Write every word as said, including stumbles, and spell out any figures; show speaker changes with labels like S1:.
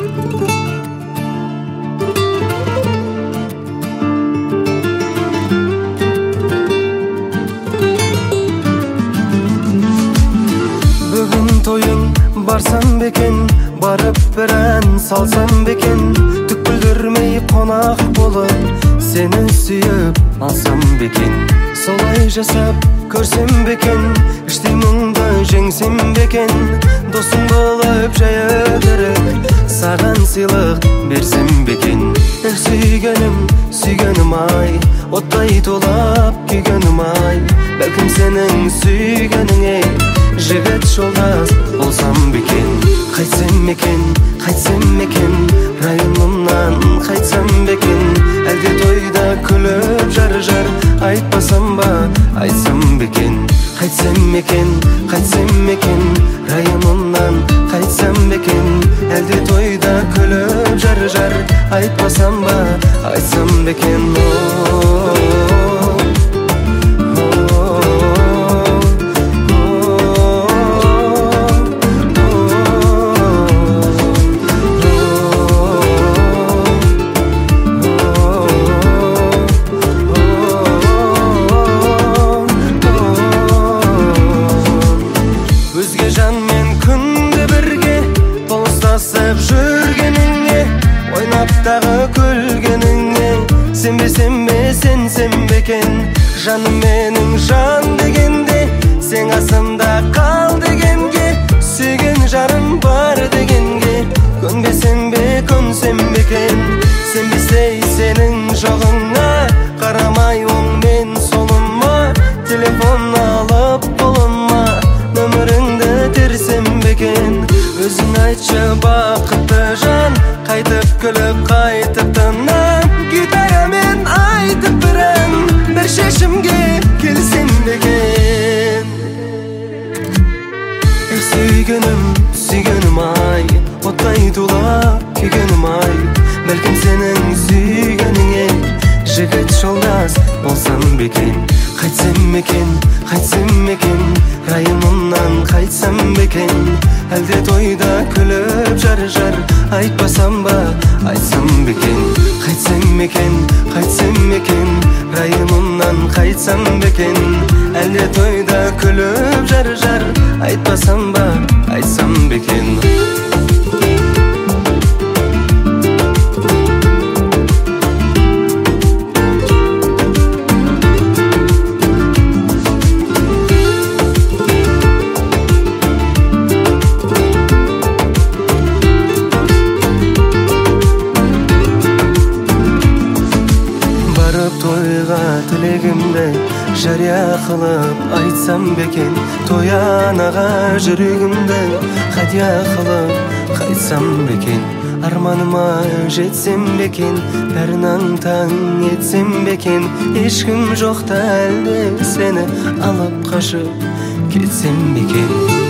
S1: Барсам бекен, барып бір ән салсам бекен, түк білдірмей қонақ болып, сені сүйіп алсам бекен. Солай жасап көрсем бекен, іштей мұңды жеңсем бекен, досың болып жай өтірік, саған сыйлық берсем бекен. Эх, сүйгенім, сүйгенім ай, оттай толап күйгенім ай, бәлкім сенің сүйгеніңе жігіт жолдас болсам бекен. Қайтсам бекен, қайтсам бекен, районымнан қайтсам бекен, әлде тойда күліп жар-жар айтпасам ба, айтсам бекен. Қайтсам бекен, қайтсам бекен, районымнан қайтсам бекен, әлде тойда күліп жар-жар айтпасам ба, айтсам бекен. Жанмен күнде бірге болыстасып жүргеніңе, ойнаптағы күлгеніңе, сенбесем бе, сенсем бекен. Жаным менің жан дегенде, сен қасымда қал дегенге, сүйген жарым бар дегенге, көнбесем бе, көнсем бекен. Сенбесей сенің жоғыңа, қарамай оң мен солыма, телефон алып қолыма, нөміріңді терсем бекен. Өзің айтшы бақытты жан, қайтып күліп қайтып тынам, гитарамен айтып бір ән, бір шешімге келсем бекен. Эх, сүйгенім, сүйгенім ай, оттай тулап күйгенім ай, бәлкім сенің сүйгеніңе жігіт жолдас болсам бекен. Қайтсам бекен, қайтсам бекен, районымнан қайтсам бекен, әлде тойда күліп жар-жар айтпасам ба, айтсам бекен. Қайтсам бекен, қайтсам бекен, районымнан қайтсам бекен, әлде тойда күліп жар-жар айтпасам ба, айтсам бекен. Тойға тілегімді жария қылып айтсам бекен, той анаға жүрегімді хадия қылып қайтсам бекен. Арманыма жетсем бекен, бәрін аң-таң етсем бекен, ешкім жоқта әлде сені алып қашып кетсем бекен.